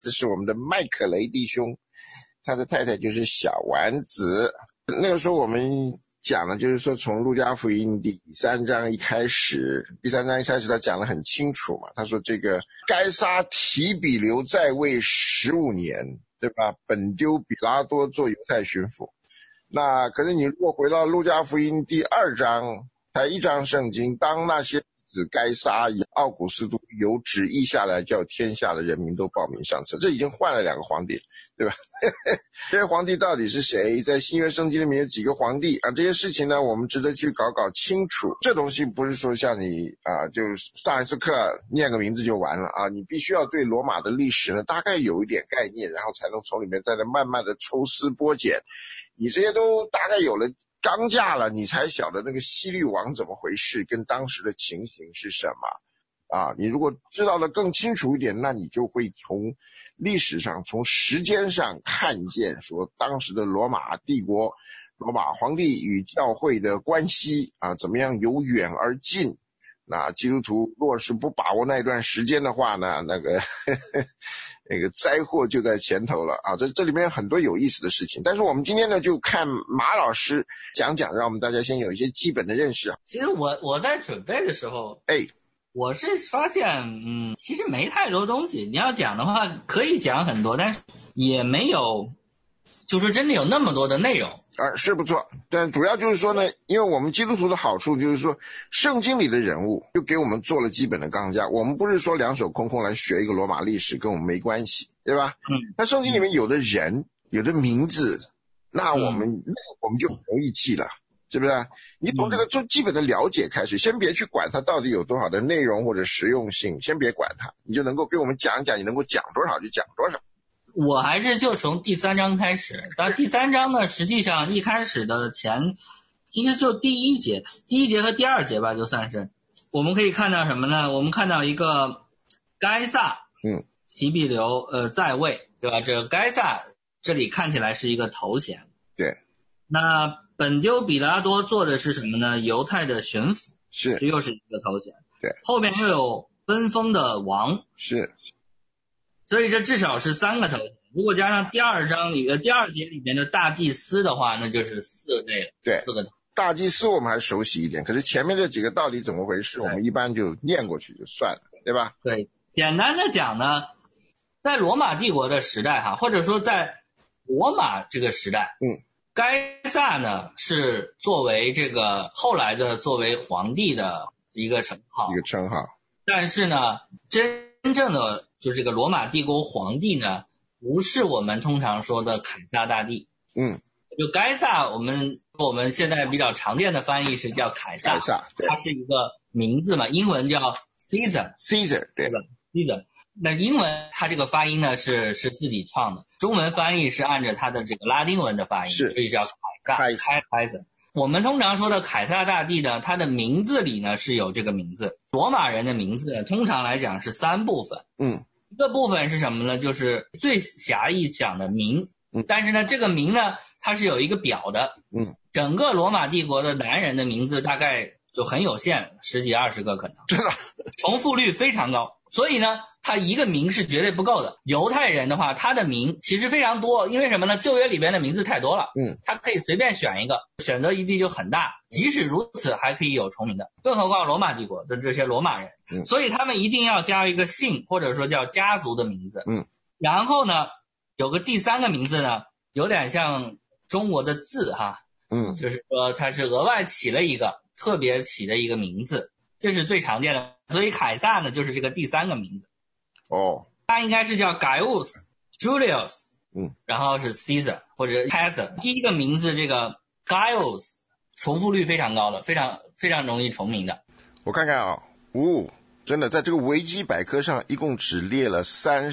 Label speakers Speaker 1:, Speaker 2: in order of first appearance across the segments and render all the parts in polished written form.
Speaker 1: 这是我们的麦克雷弟兄，他的太太就是小丸子。那个时候我们讲了，就是说从路加福音第3章一开始，他讲得很清楚嘛。他说这个该撒提比留在位15年，对吧？本丢比拉多做犹太巡抚。那可是你如果回到路加福音第2章，才1章圣经，当那些子该撒以奥古斯都有旨意下来，叫天下的人民都报名上册。这已经换了2个皇帝，对吧？这些皇帝到底是谁？在新约圣经里面有几个皇帝啊？这些事情呢，我们值得去搞清楚。这东西不是说像你就上一次课念个名字就完了啊，你必须要对罗马的历史呢大概有一点概念，然后才能从里面再来慢慢的抽丝剥茧。你这些都大概有了钢架了，你才晓得那个希律王怎么回事，跟当时的情形是什么啊？你如果知道的更清楚一点，那你就会从历史上、从时间上看见说当时的罗马帝国、罗马皇帝与教会的关系啊，怎么样由远而近。那基督徒若是不把握那一段时间的话呢，那个灾祸就在前头了啊！这里面有很多有意思的事情，但是我们今天呢就看马老师讲，让我们大家先有一些基本的认识。
Speaker 2: 其实我在准备的时候，我是发现其实没太多东西，你要讲的话可以讲很多，但是也没有就是真的有那么多的内容。
Speaker 1: 是不错，但主要就是说呢，因为我们基督徒的好处就是说圣经里的人物就给我们做了基本的钢架，我们不是说两手空空来学一个罗马历史，跟我们没关系，对吧？那圣经里面有的人有的名字，那我们就很容易记了，是不是？你从这个最基本的了解开始，先别去管它到底有多少的内容或者实用性，先别管它，你就能够给我们讲讲，你能够讲多少就讲多少。
Speaker 2: 我还是就从第3章开始，但第3章呢，实际上一开始的其实就第一节和第2节吧，就算是我们可以看到什么呢？我们看到一个该撒提比留在位，对吧？这个该撒这里看起来是一个头衔，
Speaker 1: 对。
Speaker 2: 那本丢比拉多做的是什么呢？犹太的巡抚，
Speaker 1: 是，
Speaker 2: 这又是一个头衔，
Speaker 1: 对。
Speaker 2: 后面又有分封的王，
Speaker 1: 是。
Speaker 2: 所以这至少是3个头衔，如果加上第2节里面的大祭司的话，那就是4类了。
Speaker 1: 对
Speaker 2: ，4个头。
Speaker 1: 大祭司我们还熟悉一点，可是前面这几个到底怎么回事，我们一般就念过去就算了，对吧？
Speaker 2: 对，简单的讲呢，在罗马帝国的时代或者说在罗马这个时代，该撒呢是作为这个后来的作为皇帝的一个称号，但是呢，真正的就是这个罗马帝国皇帝呢，不是我们通常说的凯撒大帝。就该撒，我们现在比较常见的翻译是叫凯撒，它是一个名字嘛，英文叫 Caesar，
Speaker 1: 对吧
Speaker 2: ？Caesar。那英文它这个发音呢是自己创的，中文翻译是按照它的这个拉丁文的发音，所以叫凯撒。我们通常说的凯撒大帝呢，他的名字里呢是有这个名字。罗马人的名字呢，通常来讲是3部分。一个部分是什么呢？就是最狭义讲的名。但是呢，这个名呢，它是有一个表的。整个罗马帝国的男人的名字大概就很有限，10几20个可能，
Speaker 1: 真的，
Speaker 2: 重复率非常高。所以呢，他一个名是绝对不够的。犹太人的话，他的名其实非常多，因为什么呢？旧约里边的名字太多了，他可以随便选一个，选择余地就很大。即使如此，还可以有重名的，更何况罗马帝国的这些罗马人，所以他们一定要加一个姓，或者说叫家族的名字。然后呢，有个第3个名字呢，有点像中国的字就是说他是额外起了一个特别起的一个名字，这是最常见的。所以凯撒呢就是这个第3个名字。他应该是叫 Gaius、Julius，然后是 Caesar 或者 Caesar。第一个名字这个 Gaius 重复率非常高的，非常非常容易重名的。
Speaker 1: 我看看真的在这个维基百科上一共只列了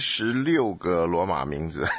Speaker 1: 36个罗马名字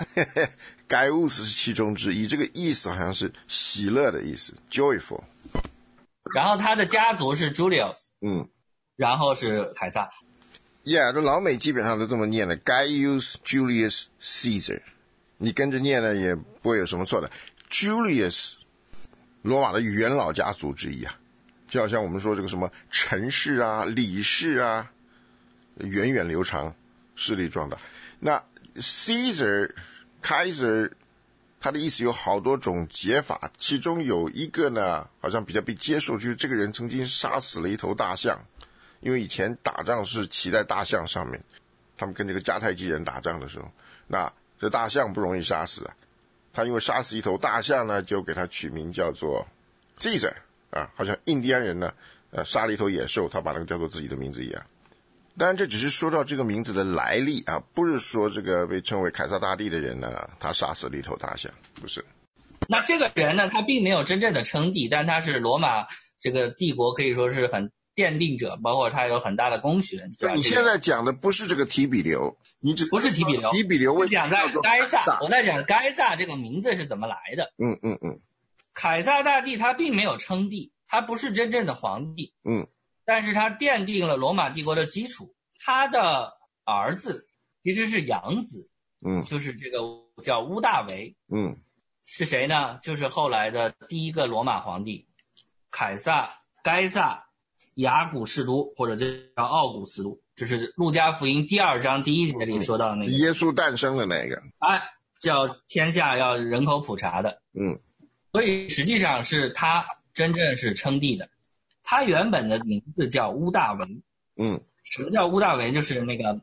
Speaker 1: Gaius 是其中之一，这个意思好像是喜乐的意思 joyful。
Speaker 2: 然后他的家族是 Julius，然后是凯撒。
Speaker 1: 这老美基本上都这么念的 Gaius Julius Caesar， 你跟着念了也不会有什么错的。 Julius 罗马的元老家族之一就好像我们说这个什么陈氏李氏源远流长，势力壮大。那 Caesar Kaiser 他的意思有好多种解法，其中有一个呢好像比较被接受，就是这个人曾经杀死了一头大象，因为以前打仗是骑在大象上面，他们跟这个迦太基人打仗的时候，那这大象不容易杀死啊，他因为杀死一头大象呢，就给他取名叫做 Caesar 啊，好像印第安人呢杀了一头野兽，他把那个叫做自己的名字一样。当然这只是说到这个名字的来历啊，不是说这个被称为凯撒大帝的人呢他杀死了一头大象，不是。
Speaker 2: 那这个人呢，他并没有真正的称帝，但他是罗马这个帝国可以说是很奠定者，包括他有很大的功勋。
Speaker 1: 你现在讲的不是这个提比留，你只
Speaker 2: 不是提比留，
Speaker 1: 提比留
Speaker 2: 我讲在该撒，我在讲该撒这个名字是怎么来的。凯撒大帝他并没有称帝，他不是真正的皇帝。但是他奠定了罗马帝国的基础。他的儿子其实是养子，就是这个叫屋大维，是谁呢？就是后来的第一个罗马皇帝该撒雅古士都，或者叫奥古斯都，就是路加福音第2章第1节里说到的那个
Speaker 1: 耶稣诞生的那个，
Speaker 2: 叫天下要人口普查的。所以实际上是他真正是称帝的。他原本的名字叫屋大维。什么叫屋大维？就是那个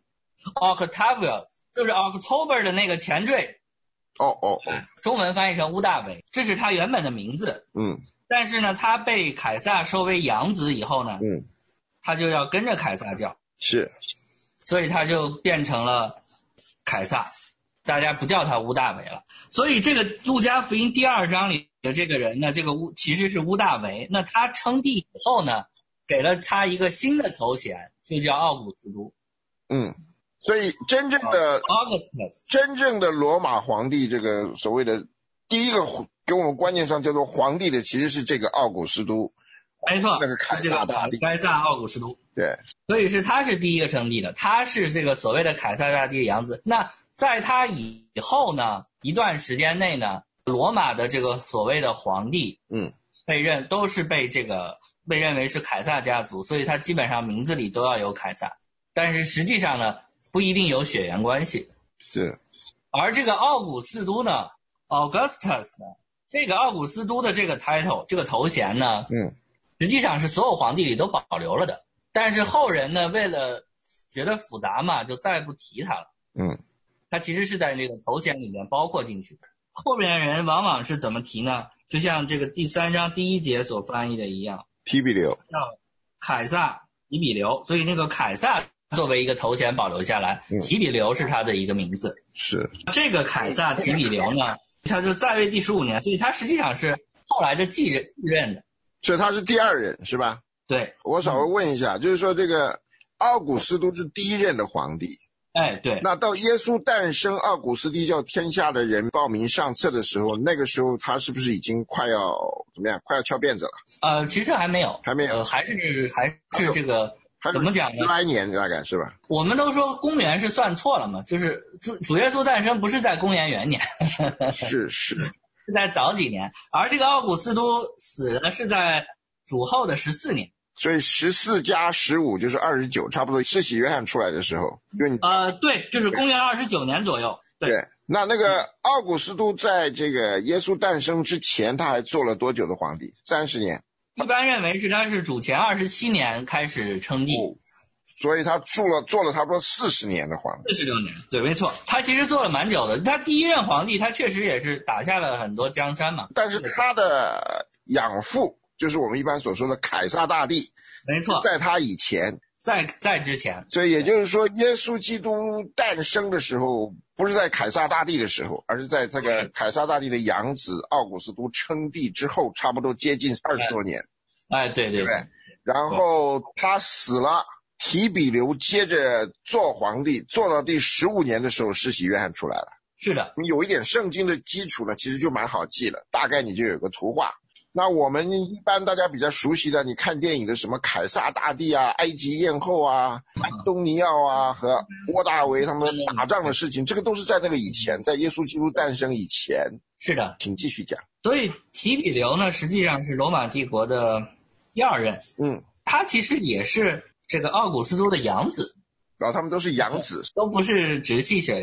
Speaker 2: Octavius， 就是 October 的那个前缀。中文翻译成屋大维，这是他原本的名字。但是呢，他被凯撒收为养子以后呢，他就要跟着凯撒叫，
Speaker 1: 是，
Speaker 2: 所以他就变成了凯撒，大家不叫他屋大维了。所以这个路加福音第2章里的这个人呢，这个其实是屋大维。那他称帝以后呢，给了他一个新的头衔，就叫奥古斯都。
Speaker 1: 所以真正的罗马皇帝，这个所谓的第一个给我们观念上叫做皇帝的，其实是这个奥古斯都。
Speaker 2: 没错，
Speaker 1: 那个凯撒大帝，
Speaker 2: 该撒奥古斯都。
Speaker 1: 对，
Speaker 2: 所以他是第一个称帝的，他是这个所谓的凯撒大帝的养子。那在他以后呢，一段时间内呢，罗马的这个所谓的皇帝，都是被认为是凯撒家族，所以他基本上名字里都要有凯撒，但是实际上呢，不一定有血缘关系。
Speaker 1: 是。
Speaker 2: 而这个奥古斯都呢 ，Augustus 呢，这个奥古斯都的这个 title 这个头衔呢，实际上是所有皇帝里都保留了的，但是后人呢，为了觉得复杂嘛，就再不提他了。他其实是在这个头衔里面包括进去的。后边人往往是怎么提呢？就像这个第3章第1节所翻译的一样，
Speaker 1: 提比留，
Speaker 2: 叫凯撒提比留，所以那个凯撒作为一个头衔保留下来，提比留是他的一个名字。
Speaker 1: 是
Speaker 2: 这个凯撒提比留呢，他就在位第15年，所以他实际上是后来的继任的。
Speaker 1: 所以他是第2任是吧？
Speaker 2: 对。
Speaker 1: 我稍微问一下，就是说这个奥古斯都是第1任的皇帝。
Speaker 2: 对。
Speaker 1: 那到耶稣诞生，奥古斯帝叫天下的人报名上册的时候，那个时候他是不是已经快要怎么样？快要翘辫子了？
Speaker 2: 其实还没有，还是这个怎么讲呢
Speaker 1: ？10来年大概是吧？
Speaker 2: 我们都说公元是算错了嘛，就是主耶稣诞生不是在公元元年，是在早几年，而这个奥古斯都死的是在主后的14年。
Speaker 1: 所以14加15就是29，差不多施洗约翰出来的时候。
Speaker 2: 对，就是公元29年左右。对。
Speaker 1: 那个奥古斯都在这个耶稣诞生之前，他还做了多久的皇帝？30年。
Speaker 2: 一般认为是他是主前27年开始称帝。
Speaker 1: 所以他做了差不多40年的皇帝。
Speaker 2: 46年，对，没错，他其实做了蛮久的。他第1任皇帝，他确实也是打下了很多江山嘛。
Speaker 1: 但是他的养父，就是我们一般所说的凯撒大帝，
Speaker 2: 没错，
Speaker 1: 在他以前，
Speaker 2: 在之前。
Speaker 1: 所以也就是说，耶稣基督诞生的时候，不是在凯撒大帝的时候，而是在这个凯撒大帝的养子奥古斯都称帝之后，差不多接近20多年。
Speaker 2: 对。
Speaker 1: 然后他死了，提比留接着做皇帝，做到第15年的时候，施洗约翰出来了。
Speaker 2: 是的。
Speaker 1: 你有一点圣经的基础呢，其实就蛮好记了，大概你就有个图画。那我们一般大家比较熟悉的，你看电影的什么凯撒大帝啊、埃及艳后啊、安东尼奥啊和屋大维他们打仗的事情，这个都是在那个以前，在耶稣基督诞生以前。
Speaker 2: 是的，
Speaker 1: 请继续讲。
Speaker 2: 所以提比留呢，实际上是罗马帝国的第2任。他其实也是这个奥古斯都的养子。
Speaker 1: 然后他们都是养子，
Speaker 2: 都不是直系血缘。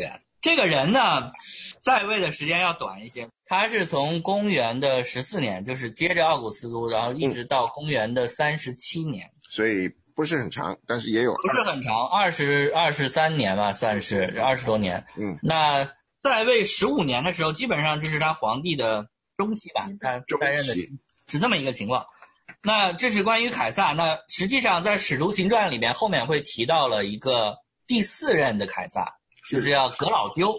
Speaker 2: 这个人呢在位的时间要短一些，他是从公元的14年，就是接着奥古斯都，然后一直到公元的37年，
Speaker 1: 所以不是很长，但是也有
Speaker 2: 不是很长，23年吧，算是20多年。那在位15年的时候，基本上就是他皇帝的中期吧，他担任的是这么一个情况。那这是关于凯撒。那实际上在使徒行传里面后面会提到了一个第4任的凯撒，就是叫格老丢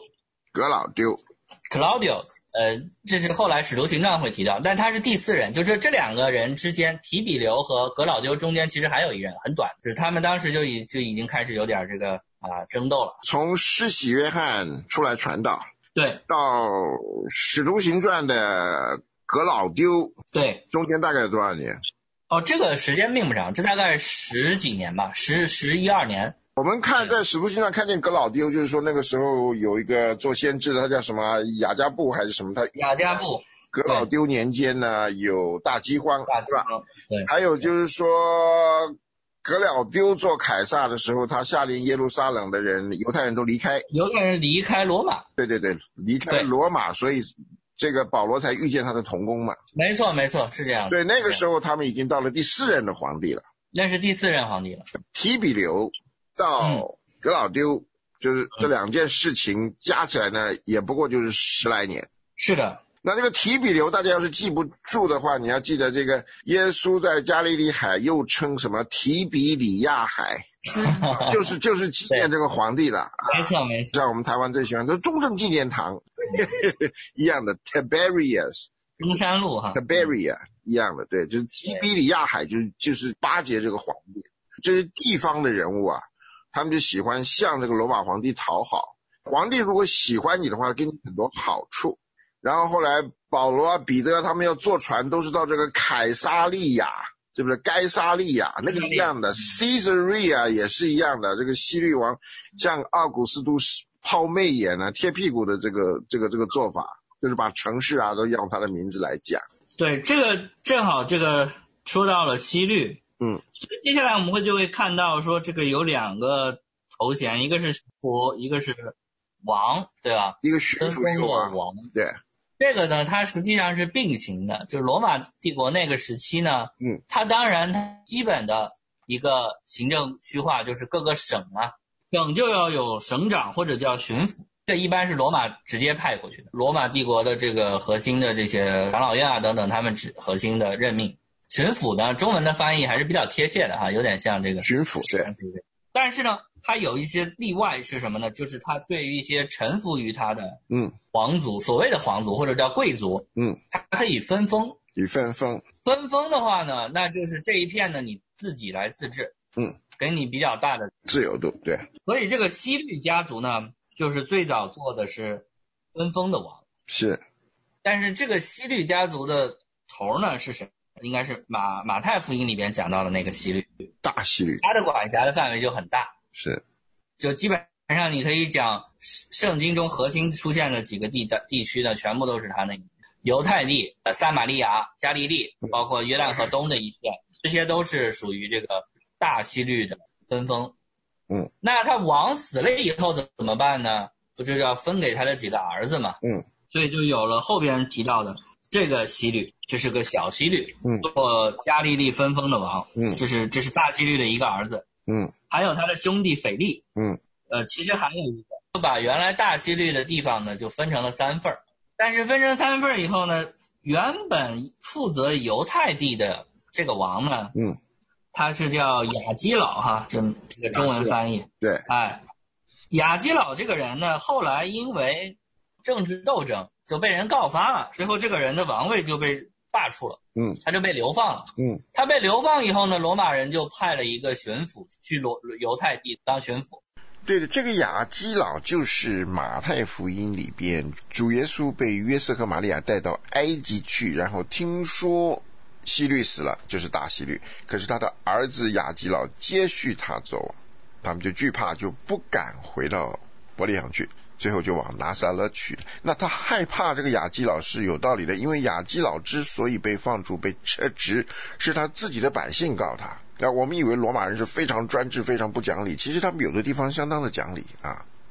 Speaker 2: Claudius， 这是后来使徒行传会提到，但他是第4任，就是这2个人之间，提比留和格老丢中间其实还有一人很短，就是他们当时就已经开始有点这个争斗了。
Speaker 1: 从施洗约翰出来传道，
Speaker 2: 对，
Speaker 1: 到使徒行传的格老丢，
Speaker 2: 对，
Speaker 1: 中间大概有多少年？
Speaker 2: 这个时间并不长，这大概10几年吧，11、12年。
Speaker 1: 我们看在使徒行传看见格老丢，就是说那个时候有一个做先知的，他叫什么雅加布还是什么？他
Speaker 2: 雅加布。
Speaker 1: 格老丢年间呢有大饥荒，是吧？
Speaker 2: 对。
Speaker 1: 还有就是说格老丢做凯撒的时候，他下令耶路撒冷的人，犹太人都离开罗马。对，离开罗马，所以这个保罗才遇见他的同工嘛。
Speaker 2: 没错，是这样的。
Speaker 1: 对，那个时候他们已经到了第4任的皇帝了。
Speaker 2: 那是第4任皇帝了。
Speaker 1: 提比留到格老丢，就是这2件事情加起来呢，也不过就是10来年。
Speaker 2: 是的。
Speaker 1: 那这个提比留大家要是记不住的话，你要记得这个耶稣在加利利海又称什么提比里亚海，就是纪念这个皇帝的。
Speaker 2: 没错。
Speaker 1: 像我们台湾最喜欢的中正纪念堂一样的 Tiberius
Speaker 2: 中山路哈
Speaker 1: Tiberia 一样的，对，就是提比里亚海就是巴结这个皇帝。这是地方的人物啊，他们就喜欢向这个罗马皇帝讨好，皇帝如果喜欢你的话，给你很多好处。然后后来保罗啊、彼得他们要坐船，都是到这个凯撒利亚，对不对？该撒利亚那个一样的 Caesarea 也是一样的，这个希律王像奥古斯都抛媚眼啊、贴屁股的这个做法，就是把城市啊都用他的名字来讲。
Speaker 2: 对，这个正好这个说到了希律。接下来我们就会看到说这个有2个头衔，一个是国，一个是王，对吧？
Speaker 1: 一个巡抚一个王。对。
Speaker 2: 这个呢，它实际上是并行的，就是罗马帝国那个时期呢，它当然它基本的一个行政区划就是各个省啊，省就要有省长或者叫巡抚，这一般是罗马直接派过去的，罗马帝国的这个核心的这些长老院啊等等，他们核心的任命。巡抚呢，中文的翻译还是比较贴切的哈，有点像这个
Speaker 1: 巡抚，对。
Speaker 2: 但是呢，它有一些例外是什么呢？就是它对于一些臣服于他的皇族，所谓的皇族或者叫贵族，它可以分封。分封的话呢，那就是这一片呢你自己来自治，给你比较大的
Speaker 1: 自由度，对。
Speaker 2: 所以这个希律家族呢，就是最早做的是分封的王。
Speaker 1: 是。
Speaker 2: 但是这个希律家族的头呢是谁？应该是马太福音里边讲到的那个希律，
Speaker 1: 大希律，
Speaker 2: 他的管辖的范围就很大。
Speaker 1: 是。
Speaker 2: 就基本上你可以讲圣经中核心出现的几个地区呢，全部都是他那犹太地、撒玛利亚、加利利，包括约旦河东的一片，这些都是属于这个大希律的分封。那他王死了以后怎么办呢？不就要分给他的几个儿子嘛。所以就有了后边提到的这个希律，这是个小希律，做加利利分封的王。这是大希律的一个儿子。还有他的兄弟腓力。其实还有一个，就把原来大希律的地方呢就分成了3份，但是分成3份以后呢，原本负责犹太地的这个王呢，他是叫亚基老哈，这个中文翻译。
Speaker 1: 对。
Speaker 2: 亚基老这个人呢，后来因为政治斗争就被人告发了，最后这个人的王位就被罢黜了。他就被流放了。他被流放以后呢，罗马人就派了一个巡抚去犹太地当巡抚。
Speaker 1: 对的，这个亚基老就是马太福音里边主耶稣被约瑟和玛利亚带到埃及去，然后听说希律死了，就是大希律，可是他的儿子亚基老接续他走，他们就惧怕，就不敢回到伯利恒去，最后就往拿撒勒去。那他害怕这个亚基老是有道理的，因为亚基老之所以被放逐被撤职，是他自己的百姓告他。我们以为罗马人是非常专制非常不讲理，其实他们有的地方相当的讲理啊。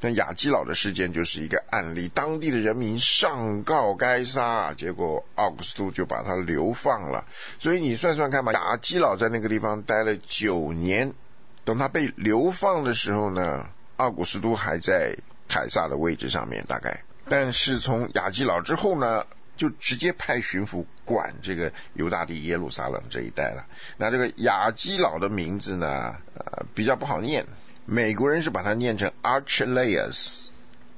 Speaker 1: 那亚基老的事件就是一个案例，当地的人民上告该撒，结果奥古斯都就把他流放了。所以你算算看吧，亚基老在那个地方待了9年，等他被流放的时候呢，奥古斯都还在凯撒的位置上面大概。但是从亚基老之后呢，就直接派巡抚管这个犹大地耶路撒冷这一带了。那这个亚基老的名字呢，比较不好念，美国人是把它念成 Archelaus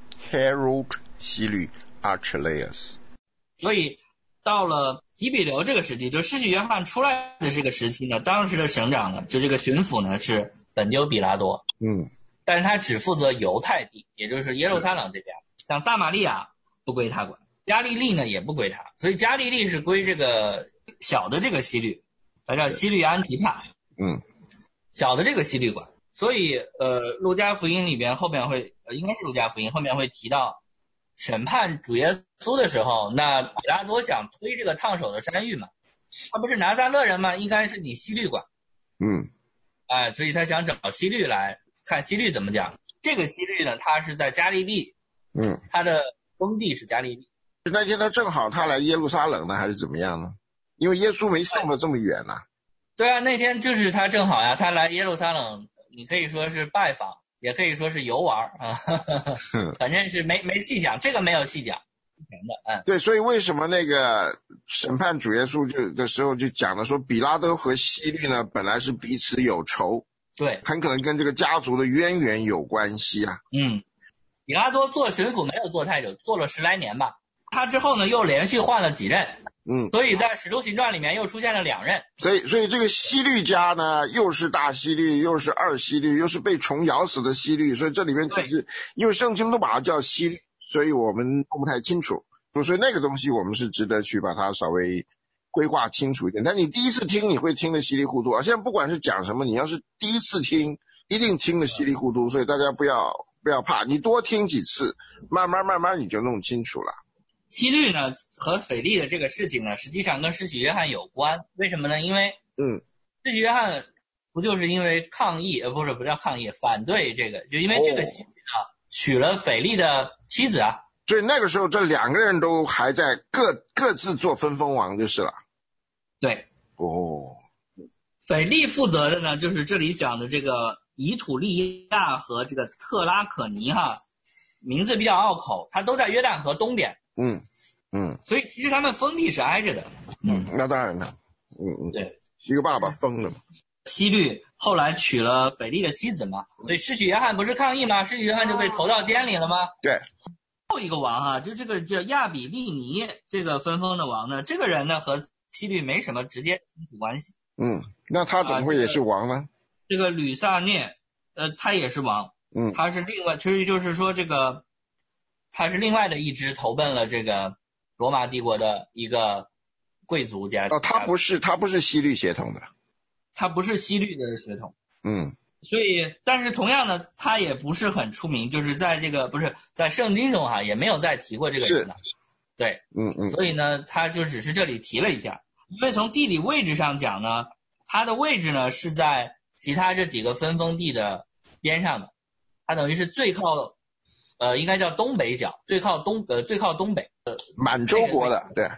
Speaker 1: Harold 希律 Archelaus。
Speaker 2: 所以到了提比留这个时期，就施洗约翰出来的这个时期呢，当时的省长呢，就这个巡抚呢是本丢比拉多，但是他只负责犹太地，也就是耶路撒冷这边，像撒玛利亚不归他管，加利利呢也不归他，所以加利利是归这个小的这个希律，他叫希律安提帕，小的这个希律管。所以路加福音里边后面会应该是路加福音后面会提到审判主耶稣的时候，那比拉多想推这个烫手的山芋嘛，他不是拿撒勒人吗？应该是你希律管，所以他想找希律来看希律怎么讲。这个希律呢，他是在加利利，他的封地是加利利。
Speaker 1: 那天他正好他来耶路撒冷呢，还是怎么样呢？因为耶稣没送到这么远啊。
Speaker 2: 对啊，那天就是他正好呀，他来耶路撒冷，你可以说是拜访，也可以说是游玩啊，反正是没细讲，这个没有细讲。
Speaker 1: 对，所以为什么那个审判主耶稣的时候就讲了说，比拉多和希律呢本来是彼此有仇，
Speaker 2: 对，
Speaker 1: 很可能跟这个家族的渊源有关系啊。
Speaker 2: 比拉多做巡抚没有做太久，做了10来年吧。他之后呢又连续换了几任，所以在使徒行传里面又出现了2任。
Speaker 1: 所以这个希律家呢，又是大希律，又是二希律，又是被虫咬死的希律，所以这里面就是因为圣经都把它叫希律，所以我们弄不太清楚，所以那个东西我们是值得去把它稍微规划清楚一点。但你第一次听你会听得稀里糊涂啊，现在不管是讲什么，你要是第一次听一定听得稀里糊涂，所以大家不要怕，你多听几次，慢慢你就弄清楚了。
Speaker 2: 希律呢和腓力的这个事情呢，实际上跟施洗约翰有关。为什么呢？因为施洗约翰不就是因为抗议不叫抗议，反对这个，就因为这个希律呢娶了腓力的妻子啊，
Speaker 1: 所以那个时候这2个人都还在各自做分封王就是了。
Speaker 2: 对，腓力负责的呢就是这里讲的这个以土利亚和这个特拉可尼哈，名字比较拗口，它都在约旦河东边。所以其实他们封地是挨着的。
Speaker 1: 那当然了。
Speaker 2: 对，
Speaker 1: 一个爸爸封了嘛。
Speaker 2: 希律后来娶了腓力的妻子嘛，所以施洗约翰不是抗议吗？施洗约翰就被投到监里了吗？
Speaker 1: 对。
Speaker 2: 后一个王啊，就这个叫亚比利尼这个分封的王呢，这个人呢和希律没什么直接亲属关系。
Speaker 1: 那他怎么会也是王呢？
Speaker 2: 这个吕萨涅他也是王。他是另外，其实就是说这个他是另外的一支投奔了这个罗马帝国的一个贵族家。
Speaker 1: 他不是希律血统的。
Speaker 2: 他不是希律的血统。所以但是同样呢，他也不是很出名，就是在这个不是在圣经中也没有再提过这个人的。对。所以呢他就只是这里提了一下。因为从地理位置上讲呢，他的位置呢是在其他这几个分封地的边上的，他等于是最靠应该叫东北角，最靠东北
Speaker 1: 满洲国的。对。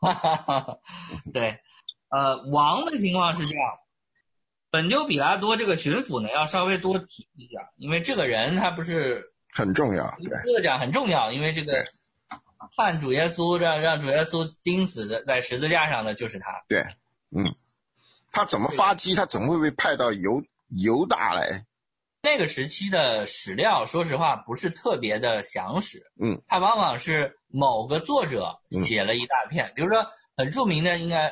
Speaker 2: 对。王的情况是这样，本丢比拉多这个巡抚呢要稍微多提一下，因为这个人他不是
Speaker 1: 很重要，
Speaker 2: 对，讲很重要，因为这个判主耶稣让主耶稣钉死的在十字架上的就是他。
Speaker 1: 对。他怎么发迹，他怎么会被派到犹大来？
Speaker 2: 那个时期的史料说实话不是特别的详实。他往往是某个作者写了一大片，比如说很著名的应该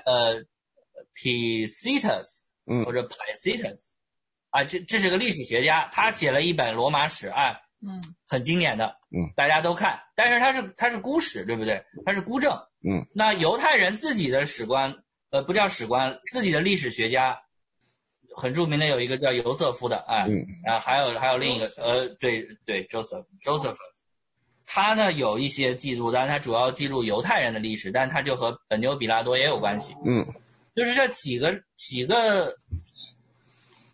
Speaker 2: Tacitus 或者 Tacitus 这是个历史学家，他写了一本罗马史案，很经典的，大家都看，但是他是孤史，对不对？他是孤证。那犹太人自己的史官不叫史官，自己的历史学家很著名的有一个叫尤瑟夫的，还有另一个对 Josephus， 他呢有一些记录，但是他主要记录犹太人的历史，但他就和本丢比拉多也有关系。就是这几个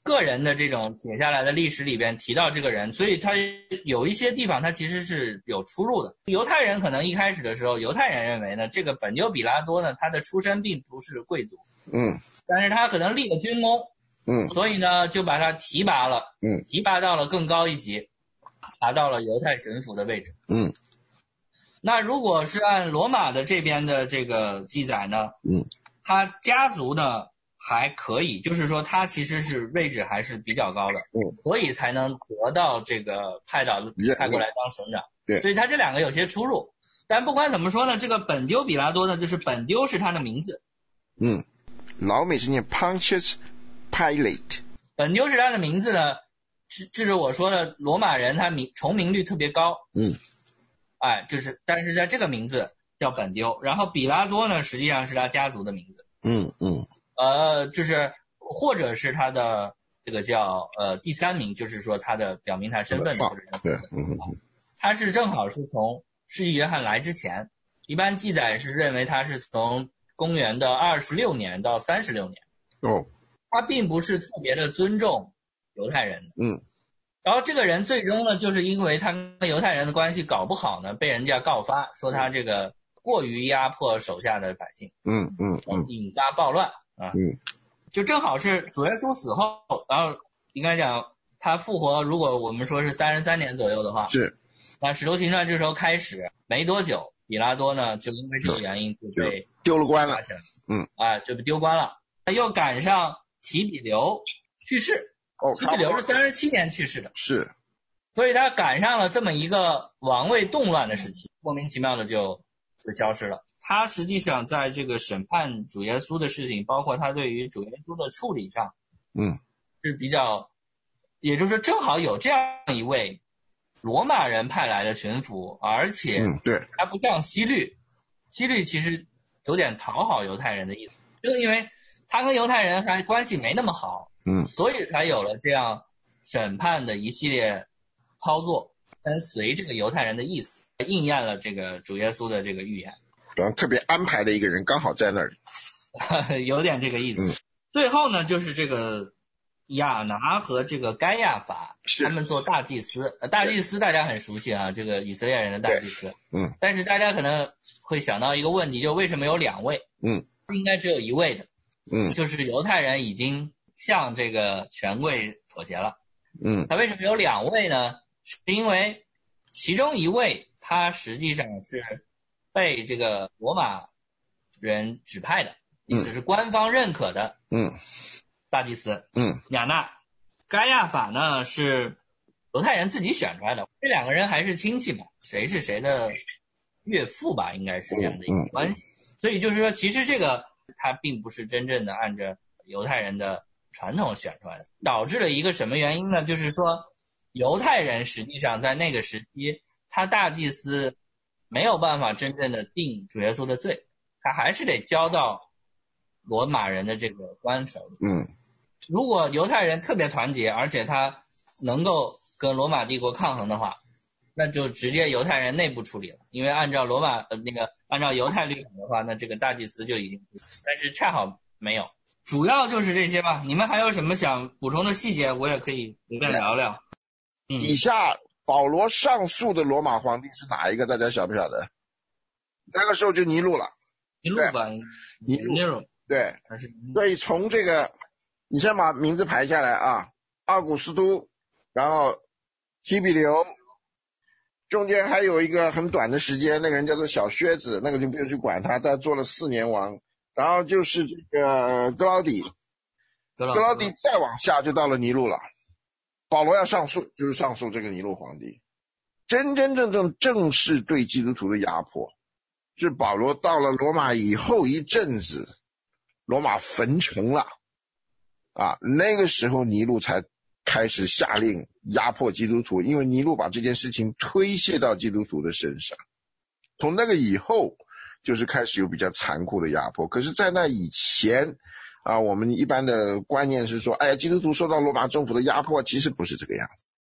Speaker 2: 个人的这种写下来的历史里边提到这个人，所以他有一些地方他其实是有出入的。犹太人可能一开始的时候，犹太人认为呢，这个本丢比拉多呢，他的出身并不是贵族，但是他可能立了军功，所以呢就把他提拔了，提拔到了更高一级，达到了犹太神父的位置。那如果是按罗马的这边的这个记载呢，他家族呢还可以，就是说他其实是位置还是比较高的，所以才能得到这个派过来当省长。对，所以他这两个有些出入。但不管怎么说呢，这个本丢比拉多呢，就是本丢是他的名字。
Speaker 1: 老美是念 Pontius Pilate。本
Speaker 2: 丢是他的名字呢，这是我说的罗马人他重名率特别高。就是但是在这个名字叫本丢，然后比拉多呢实际上是他家族的名字。就是或者是他的这个叫第三名，就是说他的表明他身份的或者身份。他是正好是从世纪约翰来之前，一般记载是认为他是从公元的26年到36年。他并不是特别的尊重犹太人的。然后这个人最终呢，就是因为他跟犹太人的关系搞不好呢，被人家告发说他这个过于压迫手下的百姓，引发暴乱就正好是主耶稣死后，然后应该讲他复活，如果我们说是33年左右的话，那使徒行传这时候开始没多久，比拉多呢就因为这个原因就被
Speaker 1: 丢了官了，
Speaker 2: 就被丢官了。又赶上提比留去世。提比留是37年去世的，所以他赶上了这么一个王位动乱的时期，莫名其妙的就消失了。他实际上在这个审判主耶稣的事情，包括他对于主耶稣的处理上，是比较，也就是说正好有这样一位罗马人派来的巡抚，而且他不像希律其实有点讨好犹太人的意思，就是因为他跟犹太人还关系没那么好。所以才有了这样审判的一系列操作，跟随这个犹太人的意思，应验了这个主耶稣的这个预言。
Speaker 1: 特别安排的一个人刚好在那里，
Speaker 2: 有点这个意思。最后呢，就是这个亚拿和这个该亚法，他们做大祭司。大祭司大家很熟悉啊，这个以色列人的大祭司。但是大家可能会想到一个问题，就为什么有两位？应该只有一位的。就是犹太人已经向这个权贵妥协了。他为什么有两位呢？是因为其中一位他实际上是被这个罗马人指派的，意思是官方认可的大祭司。亚那。该亚法呢是犹太人自己选出来的，这两个人还是亲戚嘛，谁是谁的岳父吧，应该是这样的一个关系。所以就是说其实这个他并不是真正的按照犹太人的传统选出来的，导致了一个什么原因呢？就是说犹太人实际上在那个时期，他大祭司没有办法真正的定主耶稣的罪，他还是得交到罗马人的这个官手里。如果犹太人特别团结，而且他能够跟罗马帝国抗衡的话，那就直接犹太人内部处理了，因为按照按照犹太律法的话，那这个大祭司就已经，但是恰好没有。主要就是这些吧，你们还有什么想补充的细节，我也可以随便聊聊。
Speaker 1: 以下保罗上诉的罗马皇帝是哪一个？大家晓不晓得？那个时候就尼禄了。
Speaker 2: 尼禄吧，尼禄。
Speaker 1: 对，所以从这个，你先把名字排下来啊，奥古斯都，然后提比留，中间还有一个很短的时间，那个人叫做小靴子，那个就不用去管他，他做了4年王。然后就是这个格劳底再往下就到了尼禄了。保罗要上诉，就是上诉这个尼禄皇帝。真正式对基督徒的压迫，是保罗到了罗马以后一阵子，罗马焚城了那个时候尼禄才开始下令压迫基督徒，因为尼禄把这件事情推卸到基督徒的身上。从那个以后就是开始有比较残酷的压迫。可是在那以前我们一般的观念是说，基督徒受到罗马政府的压迫，其实不是这个样子。